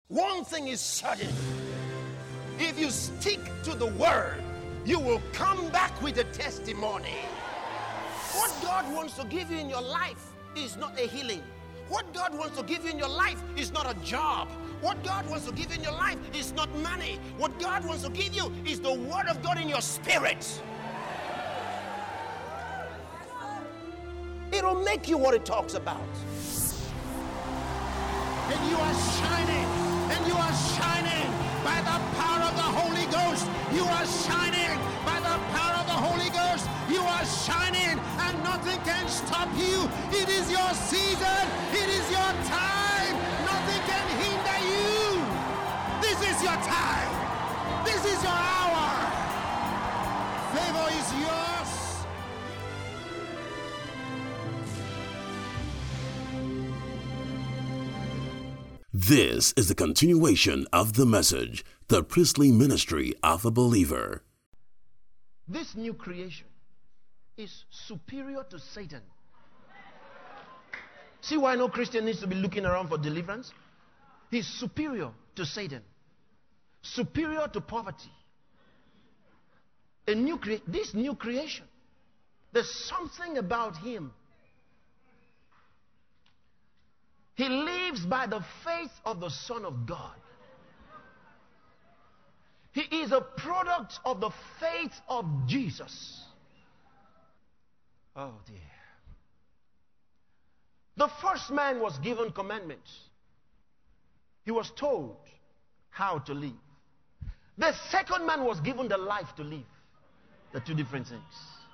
One thing is certain. If you stick to the word, you will come back with a testimony. What God wants to give you in your life is not a healing. What God wants to give you in your life is not a job. What God wants to give you in your life is not money. What God wants to give you is the word of God in your spirit. It'll make you what it talks about. And you are shining. And you are shining by the power of the Holy Ghost. You are shining by the power of the Holy Ghost. You are shining and nothing can stop you. It is your season. It is your time. Nothing can hinder you. This is your time. This is your hour. Favor is yours. This is the continuation of the message, the priestly ministry of a believer. This new creation is superior to Satan. See why no Christian needs to be looking around for deliverance? He's superior to Satan, superior to poverty. This new creation, there's something about him. He lives by the faith of the Son of God. He is a product of the faith of Jesus. Oh dear. The first man was given commandments. He was told how to live. The second man was given the life to live. The two different things.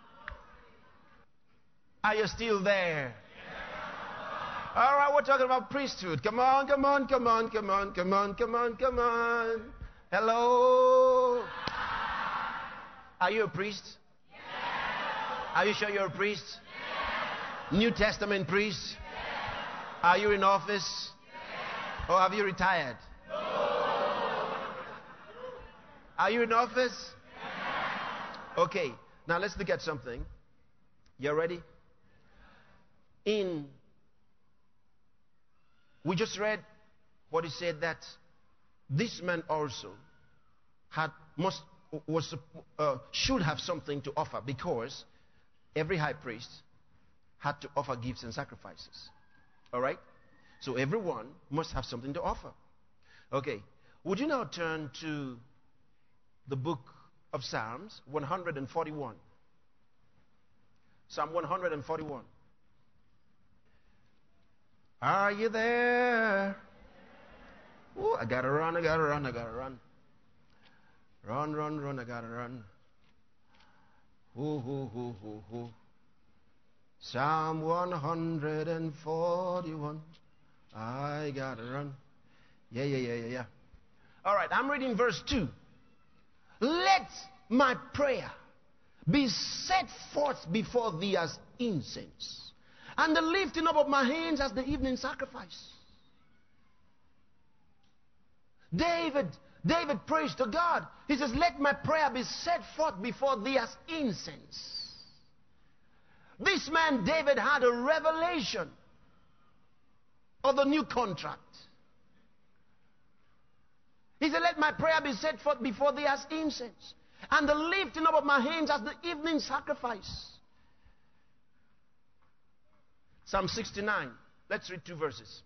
Are you still there? All right, we're talking about priesthood. Come on, come on, come on, come on, come on, come on, come on. Hello? Are you a priest? Yes. Are you sure you're a priest? Yes. New Testament priest? Yes. Are you in office? Yes. Or have you retired? No. Are you in office? Yes. Okay, now let's look at something. You ready? We just read what he said, that this man also should have something to offer, because every high priest had to offer gifts and sacrifices. All right? So everyone must have something to offer. Okay. Would you now turn to the book of Psalms 141? Psalm 141. Are you there? Ooh, I gotta run, I gotta run, I gotta run. Run, run, run, I gotta run. Ooh. Psalm 141. I gotta run. Yeah. All right, I'm reading verse 2. Let my prayer be set forth before thee as incense, and the lifting up of my hands as the evening sacrifice. David prays to God. He says, let my prayer be set forth before thee as incense. This man, David, had a revelation of the new contract. He said, let my prayer be set forth before thee as incense, and the lifting up of my hands as the evening sacrifice. Psalm 69. Let's read 2 verses.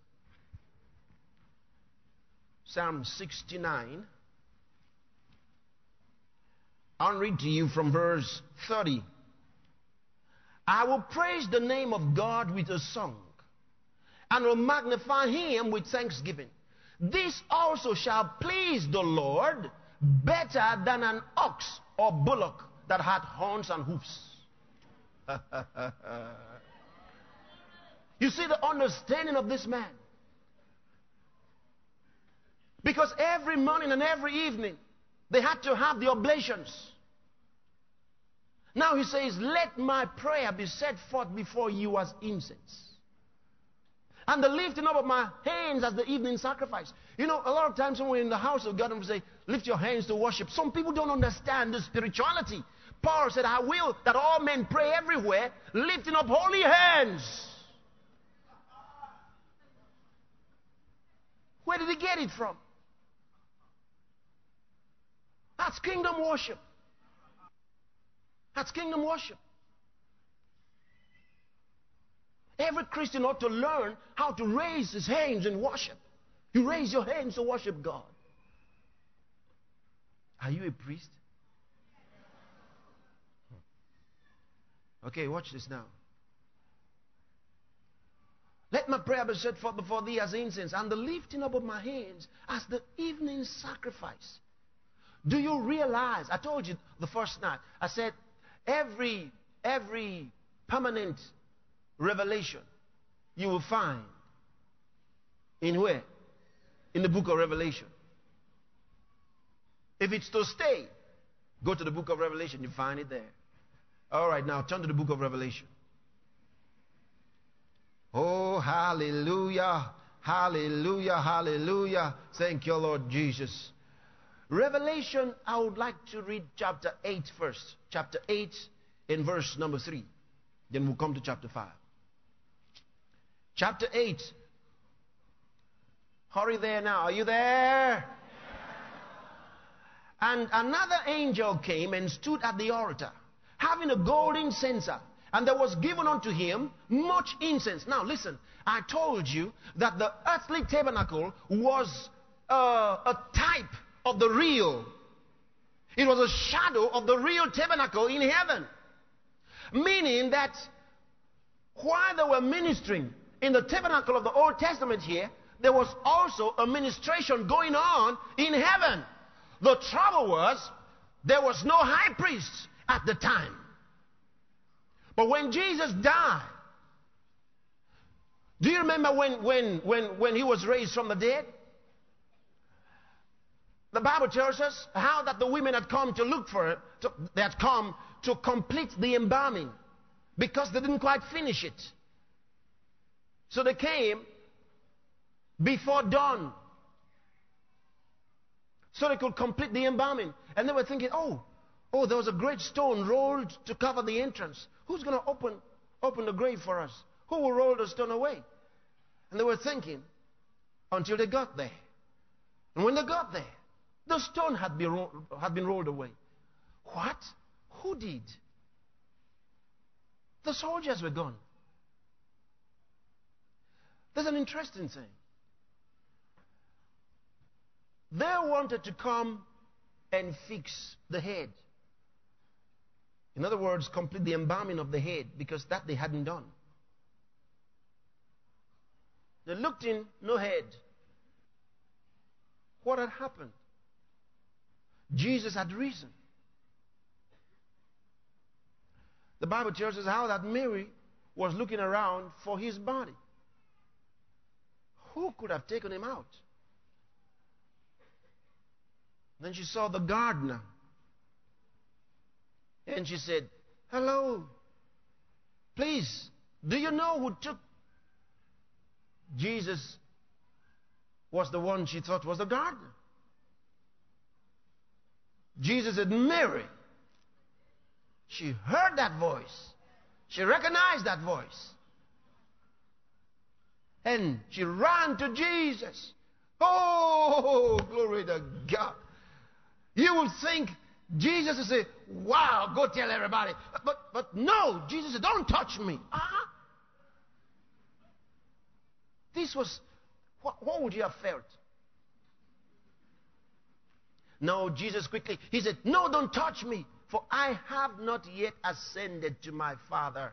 Psalm 69. I'll read to you from verse 30. I will praise the name of God with a song, and will magnify him with thanksgiving. This also shall please the Lord better than an ox or bullock that hath horns and hoofs. You see the understanding of this man. Because every morning and every evening, they had to have the oblations. Now he says, let my prayer be set forth before you as incense, and the lifting up of my hands as the evening sacrifice. You know, a lot of times when we're in the house of God and we say, lift your hands to worship, some people don't understand the spirituality. Paul said, I will that all men pray everywhere, lifting up holy hands. Where did he get it from? That's kingdom worship. That's kingdom worship. Every Christian ought to learn how to raise his hands in worship. You raise your hands to worship God. Are you a priest? Okay, watch this now. Let my prayer be set forth before thee as incense, and the lifting up of my hands as the evening sacrifice. Do you realize, I told you the first night, I said every permanent revelation you will find in where? In the book of Revelation. If it's to stay, go to the book of Revelation, you find it there. All right, now turn to the book of Revelation. Oh, hallelujah, hallelujah, hallelujah. Thank you, Lord Jesus. Revelation, I would like to read chapter 8 first. Chapter 8 in verse number 3. Then we'll come to chapter 5. Chapter 8. Hurry there now. Are you there? And another angel came and stood at the altar, having a golden censer. And there was given unto him much incense. Now listen, I told you that the earthly tabernacle was a type of the real. It was a shadow of the real tabernacle in heaven. Meaning that while they were ministering in the tabernacle of the Old Testament here, there was also a ministration going on in heaven. The trouble was, there was no high priest at the time. But when Jesus died, do you remember when he was raised from the dead? The Bible tells us how that the women had come to look for it. They had come to complete the embalming because they didn't quite finish it. So they came before dawn so they could complete the embalming. And they were thinking, oh, there was a great stone rolled to cover the entrance. Who's going to open the grave for us? Who will roll the stone away? And they were thinking until they got there. And when they got there, the stone had been rolled away. What? Who did? The soldiers were gone. There's an interesting thing. They wanted to come and fix the head. In other words, complete the embalming of the head, because that they hadn't done. They looked in, no head. What had happened? Jesus had risen. The Bible tells us how that Mary was looking around for his body. Who could have taken him out? Then she saw the gardener. And she said, hello, please, do you know who took? Jesus was the one she thought was the gardener. Jesus said, Mary. She heard that voice. She recognized that voice. And she ran to Jesus. Oh, glory to God. You would think Jesus would say, wow, go tell everybody. But no, Jesus said, don't touch me. This was, what would you have felt? No, Jesus quickly, he said, no, don't touch me, for I have not yet ascended to my Father.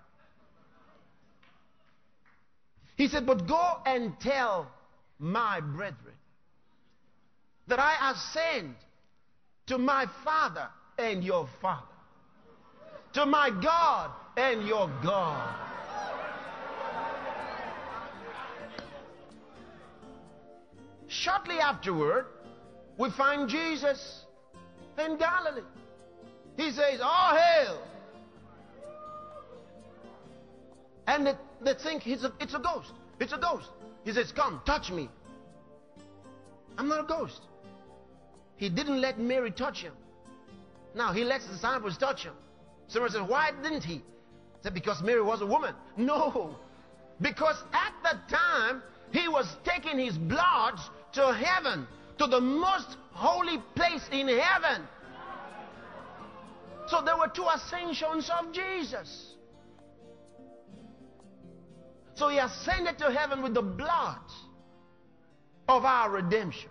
He said, but go and tell my brethren that I ascend to my Father and your Father, to my God and your God. Shortly afterward, we find Jesus in Galilee. He says, all hail. And they think it's a ghost. It's a ghost. He says, come, touch me. I'm not a ghost. He didn't let Mary touch him. Now, he lets the disciples touch him. Someone says, why didn't he? He said, because Mary was a woman. No. Because at that time, he was taking his blood to heaven, to the most holy place in heaven. So there were two ascensions of Jesus. So he ascended to heaven with the blood of our redemption.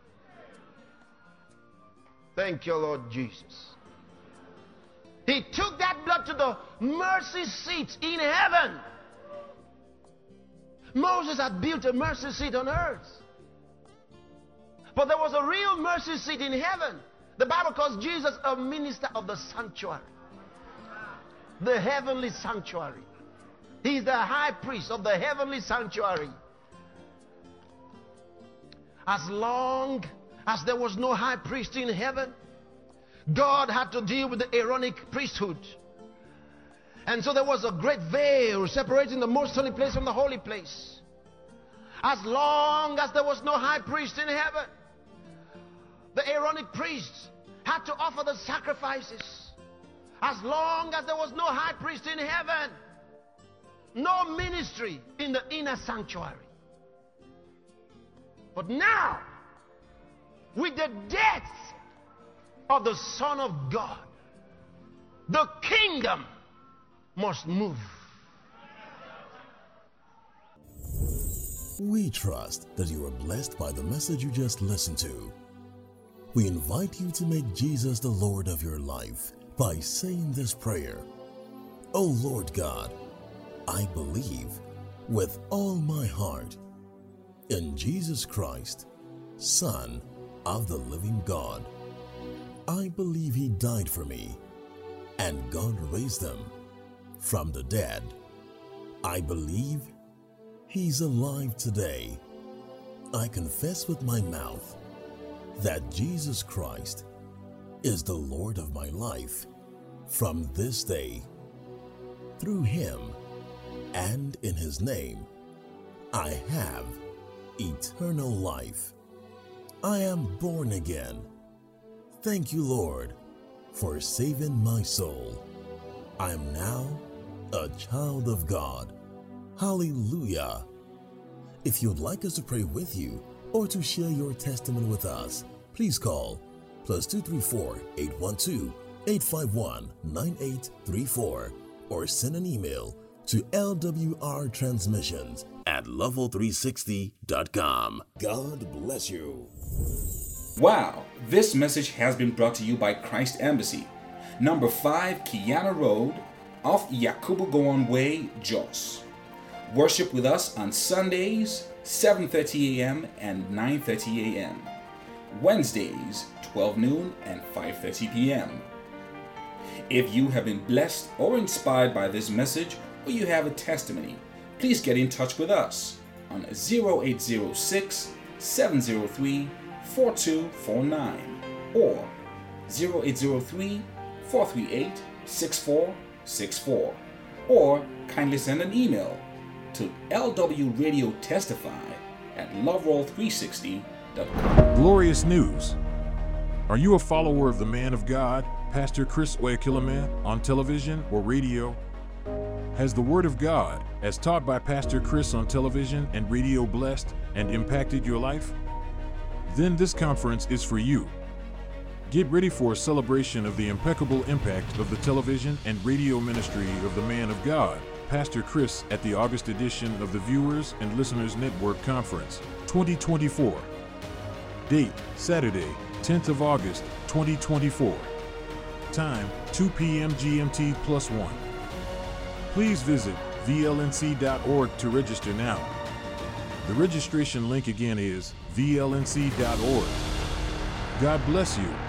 Thank you, Lord Jesus. He took that blood to the mercy seat in heaven. Moses had built a mercy seat on earth. But there was a real mercy seat in heaven. The Bible calls Jesus a minister of the sanctuary. The heavenly sanctuary. He's the high priest of the heavenly sanctuary. As long as there was no high priest in heaven, God had to deal with the Aaronic priesthood. And so there was a great veil separating the most holy place from the holy place. As long as there was no high priest in heaven, the Aaronic priests had to offer the sacrifices. As long as there was no high priest in heaven, no ministry in the inner sanctuary. But now, with the death of the Son of God, the kingdom must move. We trust that you are blessed by the message you just listened to. We invite you to make Jesus the Lord of your life by saying this prayer. Oh Lord God, I believe with all my heart in Jesus Christ, Son of the living God. I believe He died for me and God raised Him from the dead. I believe He's alive today. I confess with my mouth that Jesus Christ is the Lord of my life from this day. Through Him and in His name, I have eternal life. I am born again. Thank you, Lord, for saving my soul. I am now a child of God. Hallelujah. If you'd like us to pray with you or to share your testimony with us, please call +234 812 851 9834 or send an email to lwrtransmissions@level360.com. God bless you. Wow, this message has been brought to you by Christ Embassy, number 5 Kiana Road, off Yakubu Gowon Way, Jos. Worship with us on Sundays, 7:30 a.m. and 9:30 a.m. Wednesdays, 12 noon and 5:30 p.m. If you have been blessed or inspired by this message, or you have a testimony, please get in touch with us on 0806 703 4249 or 0803 438 6464, or kindly send an email to lwradiotestify@loveroll360.com. Glorious news! Are you a follower of the man of God, Pastor Chris Oyakhilome, on television or radio? Has the Word of God, as taught by Pastor Chris on television and radio, blessed and impacted your life? Then this conference is for you. Get ready for a celebration of the impeccable impact of the television and radio ministry of the man of God, Pastor Chris, at the August edition of the Viewers and Listeners Network Conference 2024. Date, Saturday, 10th of August, 2024. Time, 2 p.m. GMT +1. Please visit vlnc.org to register now. The registration link again is vlnc.org. God bless you.